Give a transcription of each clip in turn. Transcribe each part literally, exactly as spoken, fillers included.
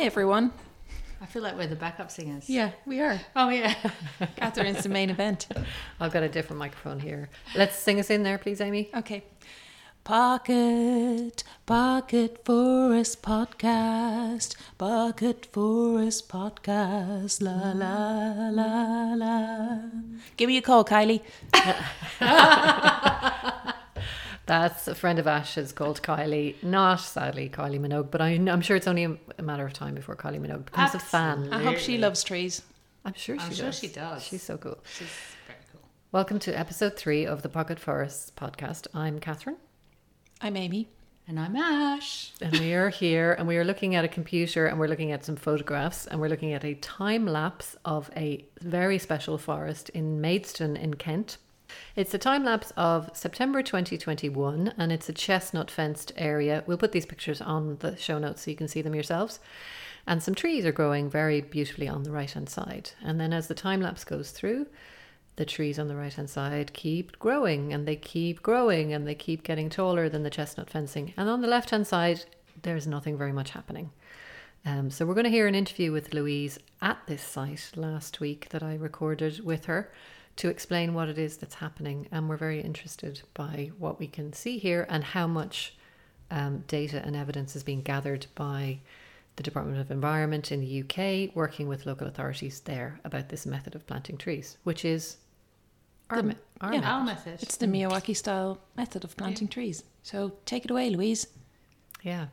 everyone. I feel like we're the backup singers. Yeah, we are. Oh, yeah. Catherine's the main event. I've got a different microphone here. Let's sing us in there, please, Amy. Okay. Pocket, Pocket Forest Podcast, Pocket Forest Podcast, la la la la. Give me a call, Kylie. That's a friend of Ash's called Kylie. Not, sadly, Kylie Minogue, but I, I'm sure it's only a, a matter of time before Kylie Minogue becomes Absolutely. a fan. I hope she loves trees. I'm sure she I'm does. sure she does. She's so cool. She's very cool. Welcome to episode three of the Pocket Forest podcast. I'm Catherine. I'm Amy. And I'm Ash. And we are here and we are looking at a computer and we're looking at some photographs and we're looking at a time lapse of a very special forest in Maidstone in Kent. It's a time lapse of September twenty twenty-one and it's a chestnut fenced area. We'll put these pictures on the show notes so you can see them yourselves. And some trees are growing very beautifully on the right hand side. And then as the time lapse goes through, the trees on the right hand side keep growing and they keep growing and they keep getting taller than the chestnut fencing. And on the left hand side, there's nothing very much happening. Um, so we're going to hear an interview with Louise at this site last week that I recorded with her to explain what it is that's happening. And we're very interested by what we can see here and how much um, data and evidence is being gathered by the Department of Environment in the U K, working with local authorities there about this method of planting trees, which is our, The- me- our yeah. method. Our method. It's the Miyawaki style method of planting trees. So take it away, Louise. Yeah.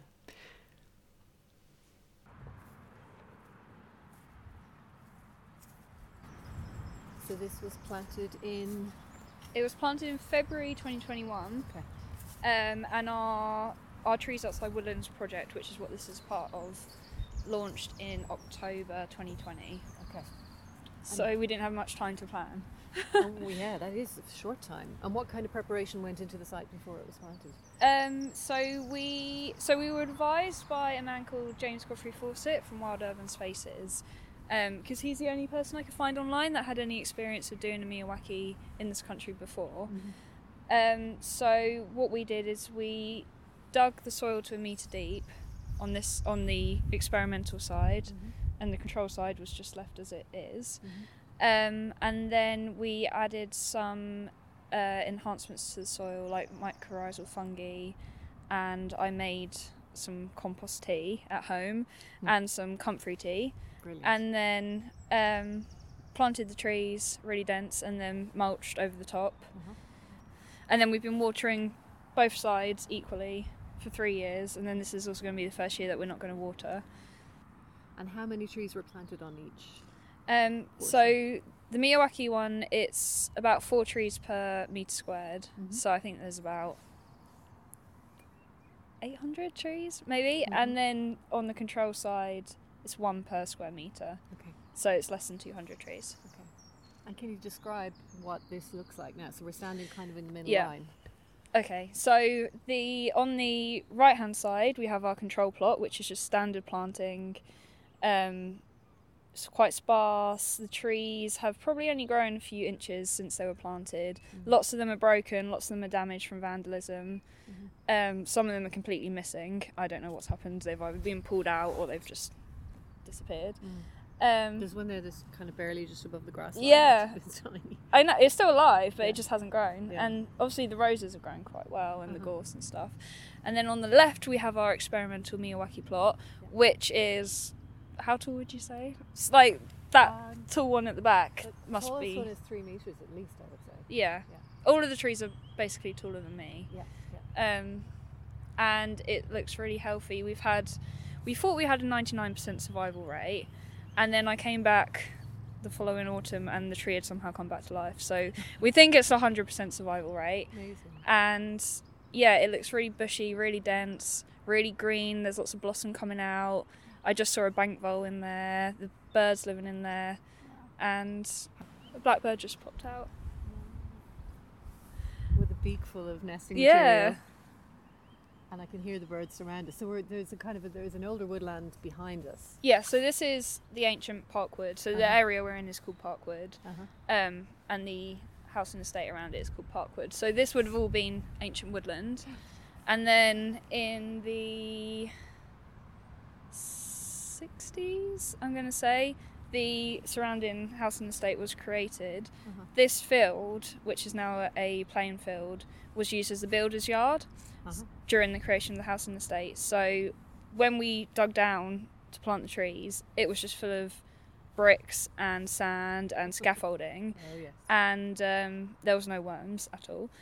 So this was planted in... It was planted in February twenty twenty-one, Okay. um, and our our Trees Outside Woodlands project, which is what this is part of, launched in October twenty twenty. Okay. So we didn't have much time to plan. Oh, yeah, that is a short time. And what kind of preparation went into the site before it was planted? Um, so we so we were advised by a man called James Godfrey Fawcett from Wild Urban Spaces, because um, he's the only person I could find online that had any experience of doing a Miyawaki in this country before. Mm-hmm. Um, so what we did is we dug the soil to a metre deep on this on the experimental side, mm-hmm. and the control side was just left as it is. Mm-hmm. Um, and then we added some uh, enhancements to the soil, like mycorrhizal fungi, and I made some compost tea at home mm. and some comfrey tea. Brilliant. And then um, planted the trees really dense and then mulched over the top. Uh-huh. And then we've been watering both sides equally for three years, and then this is also going to be the first year that we're not going to water. And how many trees were planted on each? Um, so the Miyawaki one, it's about four trees per metre squared. Mm-hmm. So I think there's about eight hundred trees, maybe. Mm-hmm. And then on the control side, it's one per square metre. Okay. So it's less than two hundred trees. Okay. And can you describe what this looks like now? So we're standing kind of in the middle yeah. line. Okay, so the on the right-hand side, we have our control plot, which is just standard planting. Um, it's quite sparse. The trees have probably only grown a few inches since they were planted. Mm-hmm. Lots of them are broken, lots of them are damaged from vandalism. Mm-hmm. Um, some of them are completely missing. I don't know what's happened. They've either been pulled out or they've just disappeared. Mm. Um, There's one there that's kind of barely just above the grass line. Yeah. It's tiny. I know, it's still alive, but yeah. it just hasn't grown. Yeah. And obviously the roses have grown quite well and uh-huh. the gorse and stuff. And then on the left we have our experimental Miyawaki plot, yeah. which is... How tall would you say? It's like that um, tall one at the back the must tallest be. One is three meters at least, I would say. Yeah. yeah. All of the trees are basically taller than me. Yeah. yeah. Um, and it looks really healthy. We've had, we thought we had a ninety-nine percent survival rate, and then I came back the following autumn and the tree had somehow come back to life. So we think it's a one hundred percent survival rate. Amazing. And yeah, it looks really bushy, really dense, really green. There's lots of blossom coming out. I just saw a bank vole in there, the birds living in there, and a blackbird just popped out. With a beak full of nesting yeah. material. And I can hear the birds surround us. So we're, there's a kind of a, there's an older woodland behind us. Yeah, so this is the ancient Parkwood. So uh-huh. the area we're in is called Parkwood, uh-huh. um, and the house and estate around it is called Parkwood. So this would have all been ancient woodland. And then in the sixties, I'm going to say, the surrounding house and estate was created. Uh-huh. This field, which is now a playing field, was used as the builder's yard Uh-huh. during the creation of the house and estate. So when we dug down to plant the trees, it was just full of bricks and sand and scaffolding, Oh, yes. and um, there was no worms at all.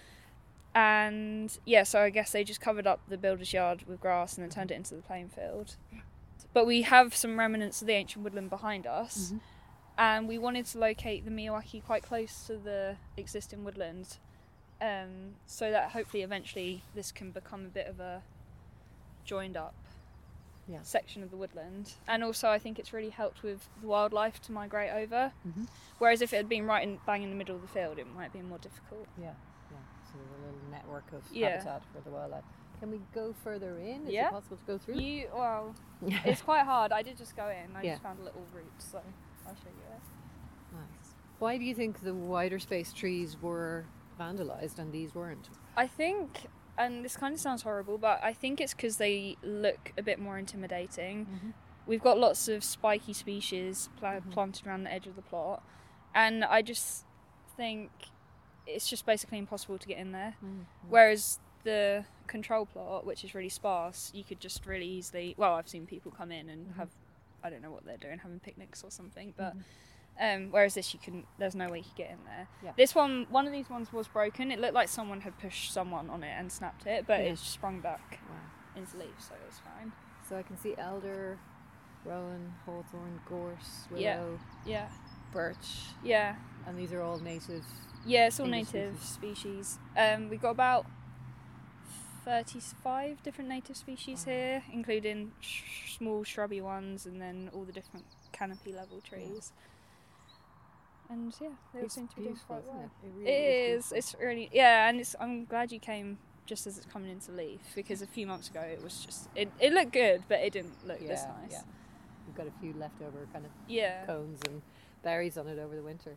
And yeah, so I guess they just covered up the builder's yard with grass and then turned it into the playing field. But we have some remnants of the ancient woodland behind us, Mhm. and we wanted to locate the Miyawaki quite close to the existing woodland, um, so that hopefully eventually this can become a bit of a joined up Yeah. section of the woodland. And also I think it's really helped with the wildlife to migrate over, Mhm. whereas if it had been right in, bang in the middle of the field, it might have been more difficult. Yeah, yeah. So there's a little network of Yeah. habitat for the wildlife. Can we go further in? Is Yeah. it possible to go through? You, well, it's quite hard. I did just go in. I Yeah. just found a little route, so I'll show you it. Nice. Why do you think the wider space trees were vandalised and these weren't? I think, and this kind of sounds horrible, but I think it's because they look a bit more intimidating. Mhm. We've got lots of spiky species pla- Mhm. planted around the edge of the plot, and I just think it's just basically impossible to get in there. Mm-hmm. Whereas the control plot, which is really sparse, you could just really easily, well, I've seen people come in and Mhm. have, I don't know what they're doing, having picnics or something, but Mhm. um, whereas this, you can, there's no way you could get in there. Yeah. This one, one of these ones was broken. It looked like someone had pushed someone on it and snapped it, but Yeah. it sprung back Wow. into leaf, so it was fine. So I can see elder, rowan, hawthorn, gorse, willow, Yeah. Yeah, birch, yeah. and these are all native. Yeah, it's all English native species. Um, we've got about thirty-five different native species Wow. here, including sh- small shrubby ones and then all the different canopy level trees. And yeah, they all It's seem to be doing beautiful, quite isn't well. it? It really It is. beautiful. It's really yeah, and it's. I'm glad you came just as it's coming into leaf, because a few months ago it was just it. It looked good, but it didn't look this Yeah, nice. yeah. We've got a few leftover kind of Yeah. cones and berries on it over the winter.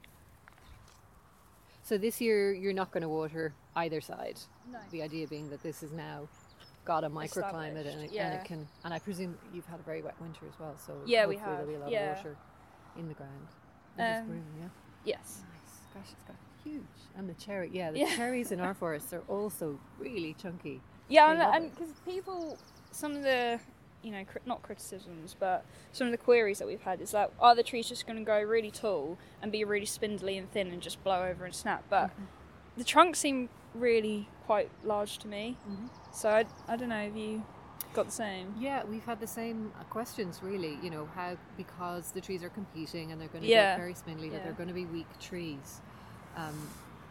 So this year you're not going to water either side. No. The idea being that this is now got a microclimate and it, Established, and yeah. it can. And I presume you've had a very wet winter as well. So Yeah, we hopefully have, there'll be a lot yeah. of water in the ground. And it's Um, green, yeah. Yes. Nice. Gosh, it's got huge. And the cherry, yeah, the Yeah. cherries in our forests are also really chunky. Yeah, They and- love and it. because people, some of the, you know, cri- not criticisms, but some of the queries that we've had is that are the trees just going to go really tall and be really spindly and thin and just blow over and snap? But Mm-hmm. the trunks seem really quite large to me. Mhm. So I, I don't know if you got the same. Yeah, we've had the same uh, questions really, you know, how because the trees are competing and they're going to Yeah. get very spindly, that Yeah. they're going to be weak trees. Um,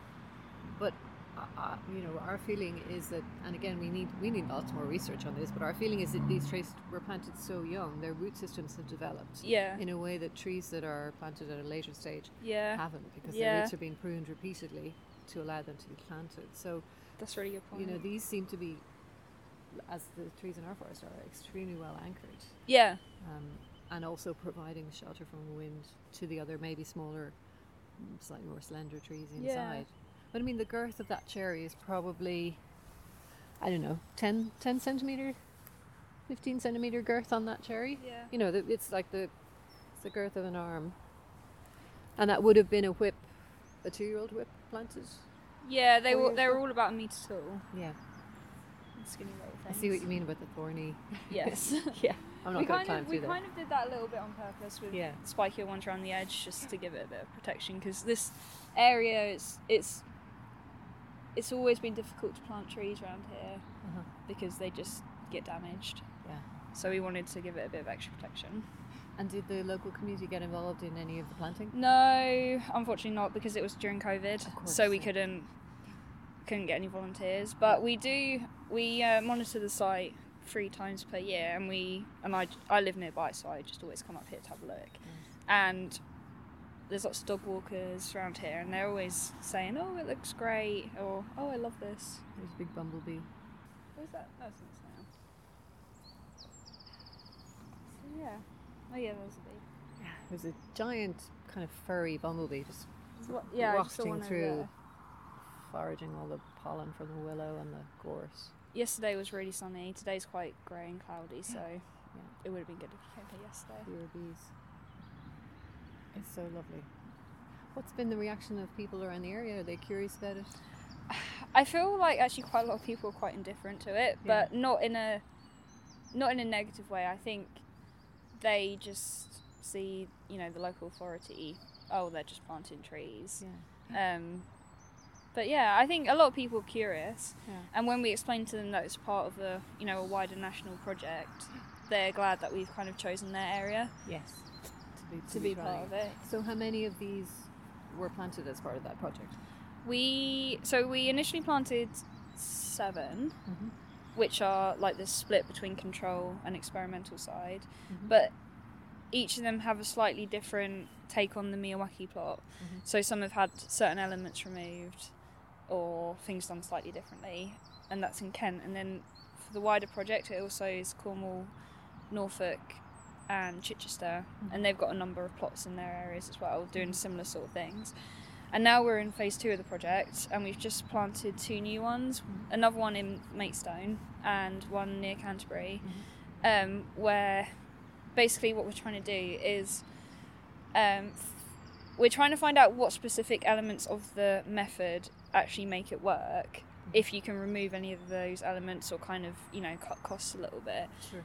but uh, uh, you know, our feeling is that, and again, we need we need lots more research on this. But our feeling is that these trees were planted so young, their root systems have developed Yeah. in a way that trees that are planted at a later stage Yeah. haven't, because Yeah. their roots are being pruned repeatedly to allow them to be planted. So That's really good point. you know, these seem to be, as the trees in our forest are, extremely well anchored. Yeah. Um, and also providing shelter from the wind to the other, maybe smaller, mm, slightly more slender trees Yeah. inside. But I mean, the girth of that cherry is probably, I don't know, ten, ten centimetre, fifteen centimetre girth on that cherry. Yeah. You know, the, it's like the, it's the girth of an arm. And that would have been a whip, a two-year-old whip planted. Yeah, they Four were years they were old? all about a metre tall. Yeah, Skinny little I things. see what you mean about the thorny. Yes. Yeah, I'm we not going kind to climb of we through that. kind of did that a little bit on purpose with Yeah. spikier ones around the edge, just to give it a bit of protection, because this area is it's it's always been difficult to plant trees around here Uh-huh. because they just get damaged. Yeah. So we wanted to give it a bit of extra protection. And did the local community get involved in any of the planting? No, unfortunately not, because it was during COVID, Of course, so we yeah. couldn't couldn't get any volunteers. But we do we uh, monitor the site three times per year, and we and I I live nearby, so I just always come up here to have a look. And there's lots of dog walkers around here, and they're always saying, "Oh, it looks great," or "Oh, I love this." There's a big bumblebee. Where's that? That's not sound. So yeah. Oh yeah, there's a bee. There's a giant kind of furry bumblebee just What, yeah, I just saw wafting one over through, there. foraging all the pollen from the willow and the gorse. Yesterday was really sunny. Today's quite grey and cloudy, so Yeah. it would have been good if you came here yesterday. Fewer bees. It's so lovely. What's been the reaction of people around the area? Are they curious about it? I feel like actually quite a lot of people are quite indifferent to it, Yeah. but not in a not in a negative way. I think they just see, you know, the local authority, oh, they're just planting trees. Yeah. Um, but yeah, I think a lot of people are curious, Yeah. and when we explain to them that it's part of a, you know, a wider national project, they're glad that we've kind of chosen their area Yes. To be, to be part of it. So how many of these were planted as part of that project? We so we initially planted seven, Mm-hmm. which are like the split between control and experimental side, Mhm. but each of them have a slightly different take on the Miyawaki plot. Mhm. So some have had certain elements removed or things done slightly differently, and that's in Kent. And then for the wider project, it also is Cornwall, Norfolk and Chichester, Mhm. and they've got a number of plots in their areas as well doing similar sort of things. And now we're in phase two of the project, and we've just planted two new ones, Mhm. another one in Maidstone and one near Canterbury, Mhm. um, where basically what we're trying to do is um, f- we're trying to find out what specific elements of the method actually make it work, if you can remove any of those elements or kind of, you know, cut costs a little bit. Sure.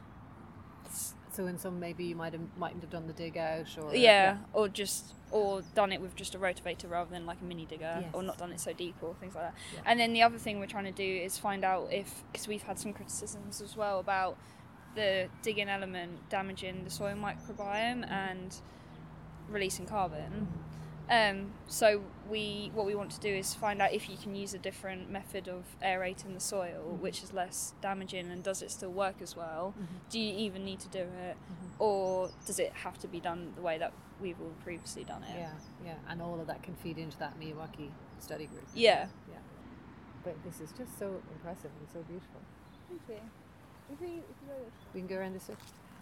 So in some, maybe you might have mightn't have done the dig out, or Yeah, or just or done it with just a rotavator rather than like a mini digger, Yes. or not done it so deep or things like that. Yeah. And then the other thing we're trying to do is find out if, because we've had some criticisms as well about the digging element damaging the soil microbiome and releasing carbon. Um, so we what we want to do is find out if you can use a different method of aerating the soil, which is less damaging, and does it still work as well? Mhm. Do you even need to do it, Mhm. or does it have to be done the way that we've all previously done it? Yeah, yeah, and all of that can feed into that Miyawaki study group. Yeah. yeah. But this is just so impressive and so beautiful. Thank you. If we, if you go We can go around this way.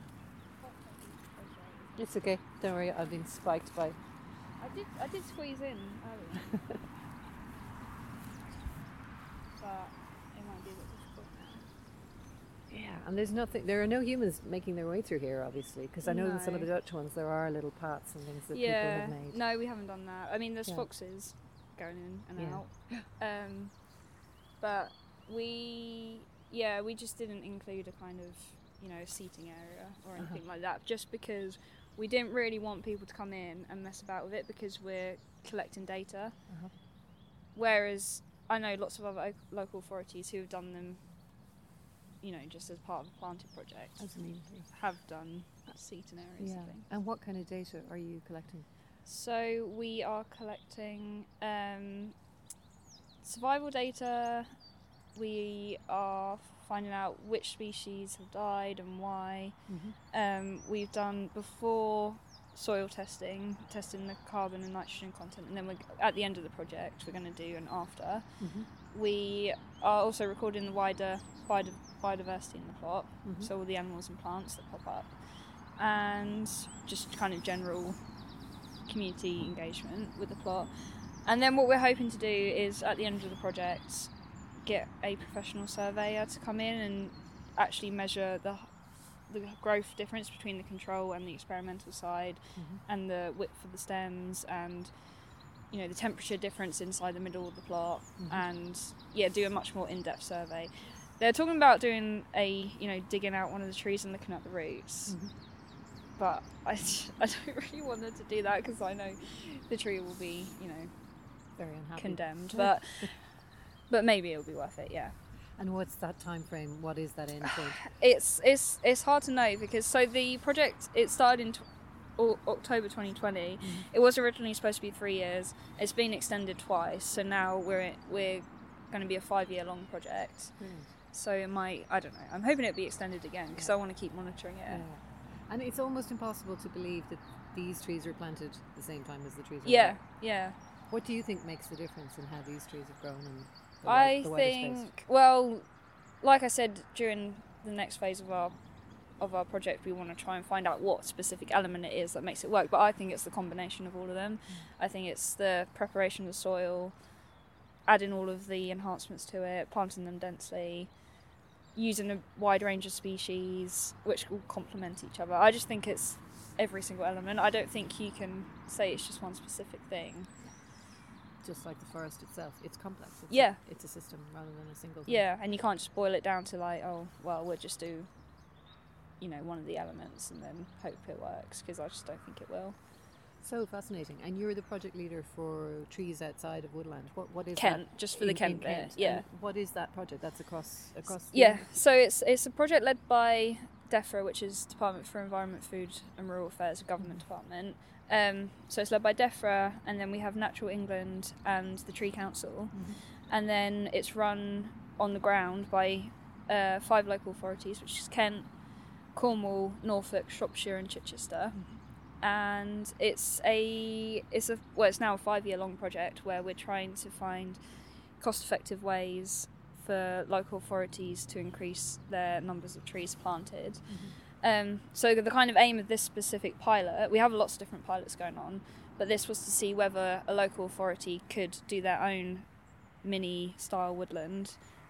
It's okay. Don't worry. I've been spiked by. I did I did squeeze in earlier, but it might be a bit difficult now. Yeah, and there's nothing. There are no humans making their way through here, obviously, because I know in some of the No. Dutch ones there are little paths and things that Yeah, people have made. no, we haven't done that. I mean, there's Yeah. foxes going in and Yeah. out, um, but we, yeah, we just didn't include a kind of, you know, seating area or Uh-huh. anything like that, just because we didn't really want people to come in and mess about with it because we're collecting data. Uh-huh. Whereas I know lots of other o- local authorities who have done them, you know, just as part of a planted project, Absolutely. have done seating areas Yeah. and things. And what kind of data are you collecting? So we are collecting um, survival data. We are finding out which species have died and why. Mm-hmm. Um, we've done before soil testing, testing the carbon and nitrogen content, and then we're, at the end of the project we're going to do an after. Mm-hmm. We are also recording the wider biodi- biodiversity in the plot, Mhm. so all the animals and plants that pop up, and just kind of general community engagement with the plot. And then what we're hoping to do is at the end of the project get a professional surveyor to come in and actually measure the the growth difference between the control and the experimental side, Mhm. and the width of the stems, and you know the temperature difference inside the middle of the plot, Mhm. and yeah, do a much more in-depth survey. They're talking about doing a, you know, digging out one of the trees and looking at the roots, Mhm. but I, I don't really want them to do that because I know the tree will be, you know, Very unhappy. condemned. But but maybe it'll be worth it. Yeah, And what's that time frame? What is that end point? it's it's it's hard to know because so the project it started in. Tw- O- October twenty twenty. Mhm. It was originally supposed to be three years. It's been extended twice, so now we're we're going to be a five-year long project. Brilliant. So it might, I don't know. I'm hoping it'll be extended again because Yeah. I want to keep monitoring it. Yeah. And it's almost impossible to believe that these trees were planted at the same time as the trees were Yeah, there. yeah. What do you think makes the difference in how these trees have grown in the, I wi- the wider think, space? well, like I said during the next phase of our of our project, we want to try and find out what specific element it is that makes it work. But I think it's the combination of all of them. I think it's the preparation of the soil, adding all of the enhancements to it, planting them densely, using a wide range of species which will complement each other. I just think it's every single element. I don't think you can say it's just one specific thing. Just like the forest itself, it's complex. It's Yeah. A, it's a system rather than a single thing. Yeah, and you can't just boil it down to like, oh, well, we'll just do, you know, one of the elements and then hope it works, because I just don't think it will. So fascinating. And you're the project leader for Trees Outside of Woodland. What what is Kent, that? just for the In- Kent in bit, Kent. yeah. And what is that project? That's across across. the- Yeah, so it's it's a project led by DEFRA, which is Department for Environment, Food and Rural Affairs, a government department. Um, so it's led by DEFRA, and then we have Natural England and the Tree Council, Mhm. and then it's run on the ground by uh, five local authorities, which is Kent, Cornwall, Norfolk, Shropshire and Chichester. And it's a it's a well it's now a five year long project where we're trying to find cost effective ways for local authorities to increase their numbers of trees planted. Um, so the kind of aim of this specific pilot, we have lots of different pilots going on, but this was to see whether a local authority could do their own mini style woodland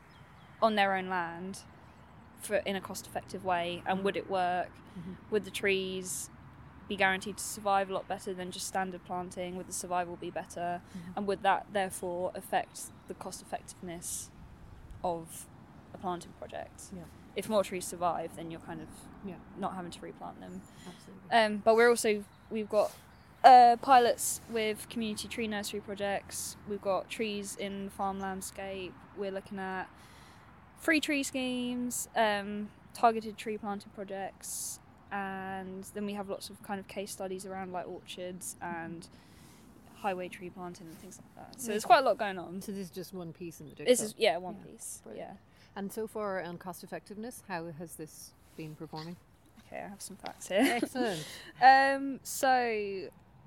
on their own land for in a cost effective way, and would it work? Mhm. Would the trees be guaranteed to survive a lot better than just standard planting? Would the survival be better? Mhm. And would that therefore affect the cost effectiveness of a planting project? Yeah. If more trees survive, then you're kind of Yeah. not having to replant them. Absolutely. Um, but we're also, we've got uh, pilots with community tree nursery projects. We've got trees in farm landscape. We're looking at free tree schemes, um, targeted tree planting projects, and then we have lots of kind of case studies around like orchards and highway tree planting and things like that. So there's quite a lot going on. So this is just one piece in the jigsaw. This is, yeah, one Yeah, piece. brilliant. Yeah. And so far on cost effectiveness, how has this been performing? Okay, I have some facts here. Excellent. Um, so,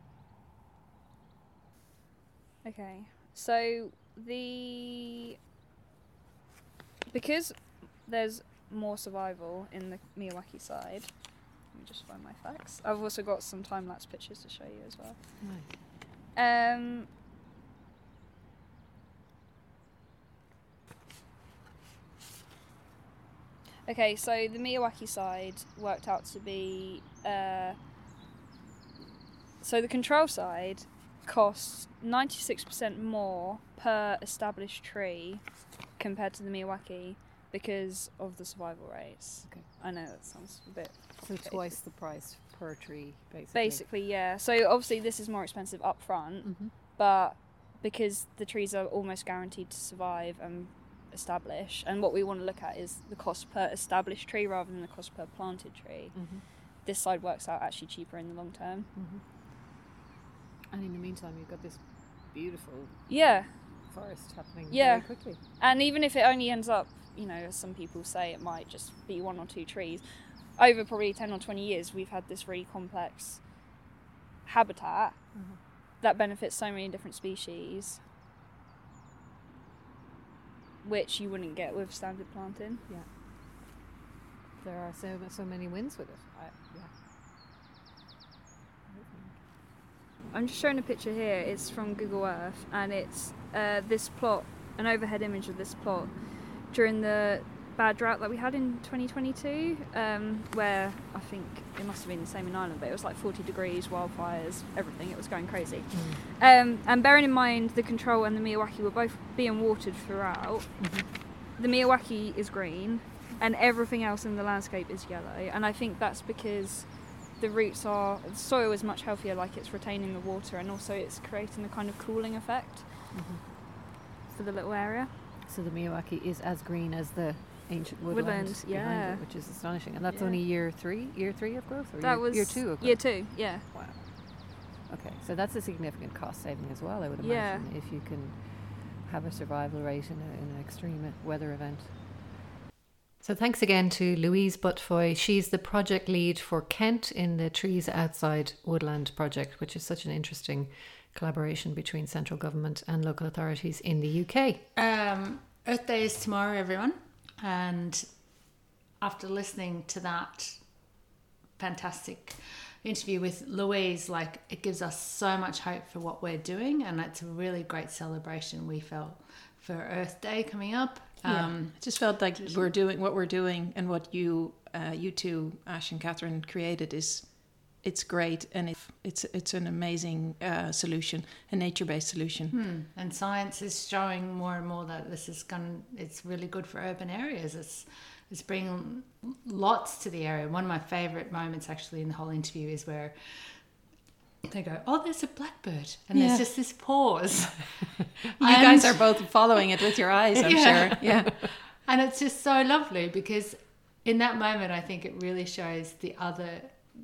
okay, so the, because there's more survival in the Miyawaki side, let me just find my facts. I've also got some time-lapse pictures to show you as well. Right. Um, okay, so the Miyawaki side worked out to be, uh, so the control side costs ninety-six percent more per established tree compared to the Miyawaki because of the survival rates. Okay. I know that sounds a bit So complicated. twice the price per tree, basically. Basically, yeah. So obviously this is more expensive up front, Mhm. but because the trees are almost guaranteed to survive and establish, and what we want to look at is the cost per established tree rather than the cost per planted tree, Mhm. this side works out actually cheaper in the long term. Mhm. And in the meantime, you've got this beautiful Yeah, forest happening Yeah. very quickly. and even if it only ends up, you know, as some people say, it might just be one or two trees, over probably ten or twenty years we've had this really complex habitat Mhm. that benefits so many different species, which you wouldn't get with standard planting. Yeah. There are so so many wins with it. I, yeah. I'm just showing a picture here. It's from Google Earth, and it's uh, this plot, an overhead image of this plot during the bad drought that we had in twenty twenty-two, um, where I think it must have been the same in Ireland, but it was like forty degrees, wildfires, everything. It was going crazy. Um, and bearing in mind the control and the Miyawaki were both being watered throughout, the Miyawaki is green, and everything else in the landscape is yellow. And I think that's because the roots are, the soil is much healthier, like it's retaining the water, and also it's creating a kind of cooling effect for the little area. So the Miyawaki is as green as the ancient woodland, Woodland, behind yeah. it, which is astonishing. And that's Yeah. only year three, year three of growth, or That year, was year two of growth. year two, yeah. Wow. Okay, so that's a significant cost saving as well, I would Yeah. imagine, if you can have a survival rate in, a, in an extreme weather event. So thanks again to Louise Butfoy. She's the project lead for Kent in the Trees Outside Woodland project, which is such an interesting collaboration between central government and local authorities in the U K. Um, Earth Day is tomorrow, everyone. And after listening to that fantastic interview with Louise, like, it gives us so much hope for what we're doing, and it's a really great celebration we felt for Earth Day coming up, Um, I just felt like we're doing what we're doing, and what you, uh, you two, Ash and Catherine, created is, it's great, and it, it's it's an amazing uh, solution, a nature-based solution. Hmm. And science is showing more and more that this is going. It's really good for urban areas. It's it's bringing lots to the area. One of my favourite moments, actually, in the whole interview is where they go, "Oh, there's a blackbird," and Yeah. there's just this pause. You guys are both following it with your eyes, I'm Yeah. sure. Yeah. And it's just so lovely because in that moment, I think it really shows the other,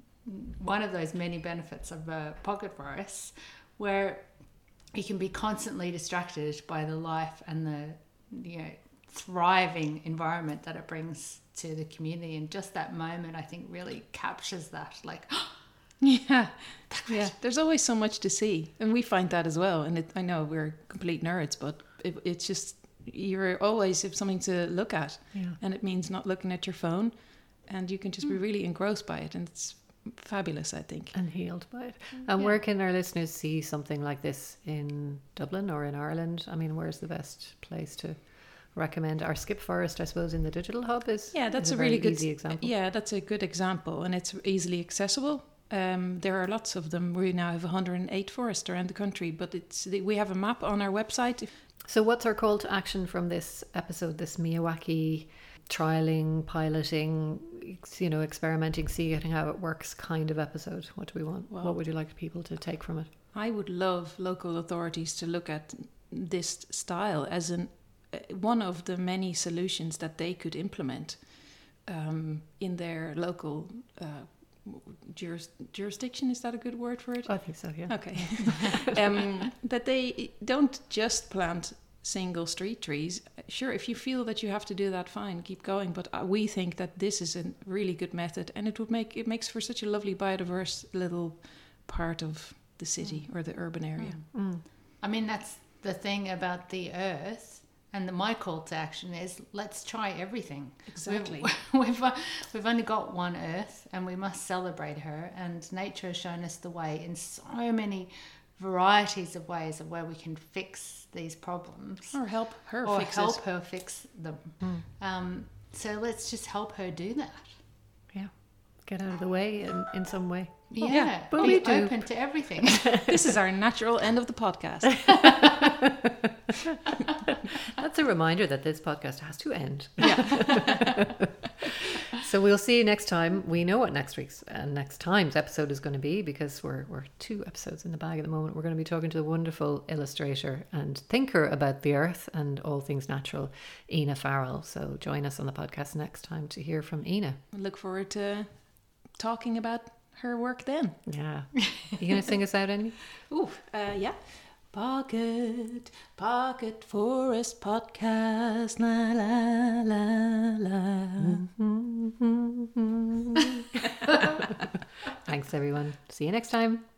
one of those many benefits of a pocket forest, where you can be constantly distracted by the life and the, you know, thriving environment that it brings to the community. And just that moment, I think, really captures that. Like, Yeah, yeah. There's always so much to see, and we find that as well. And it, I know we're complete nerds, but it, it's just you're always have something to look at, Yeah. and it means not looking at your phone, and you can just be really engrossed by it, and it's fabulous, I think. And healed by it. And Yeah. where can our listeners see something like this in Dublin or in Ireland? I mean, where's the best place to recommend? Our Skip Forest, I suppose, in the digital hub is Yeah, that's is a, very really good easy example. Yeah, that's a good example, and it's easily accessible. Um, there are lots of them. We now have one hundred eight forests around the country, but it's we have a map on our website. So what's our call to action from this episode, this Miyawaki trialing, piloting, you know, experimenting, seeing how it works kind of episode? What do we want? Well- what would you like people to take from it? I would love local authorities to look at this style as an uh, one of the many solutions that they could implement um, in their local uh, juris- jurisdiction. Is that a good word for it? I think so, yeah. Okay. um, that they don't just plant single street trees. Sure, if you feel that you have to do that, fine, keep going. But uh, we think that this is a really good method, and it would make it makes for such a lovely biodiverse little part of the city or the urban area. Mm. I mean, that's the thing about the earth. And the, my call to action is let's try everything. Exactly. We've, we've, uh, we've only got one earth and we must celebrate her. And nature has shown us the way in so many varieties of ways of where we can fix these problems. Or help her or fix help it. her fix them. Um, so let's just help her do that. Yeah. Get out of the way in, in some way. Yeah, but be we do. open to everything. This is our natural end of the podcast. That's a reminder that this podcast has to end. Yeah. So we'll see you next time. We know what next week's and uh, next time's episode is going to be because we're we're two episodes in the bag at the moment. We're going to be talking to the wonderful illustrator and thinker about the earth and all things natural, Ina Farrell. So join us on the podcast next time to hear from Ina. Look forward to talking about her work then. Yeah. You going to sing us out, Amy? Ooh, uh, yeah. Pocket, Pocket Forest Podcast, la la la la. Thanks, everyone. See you next time.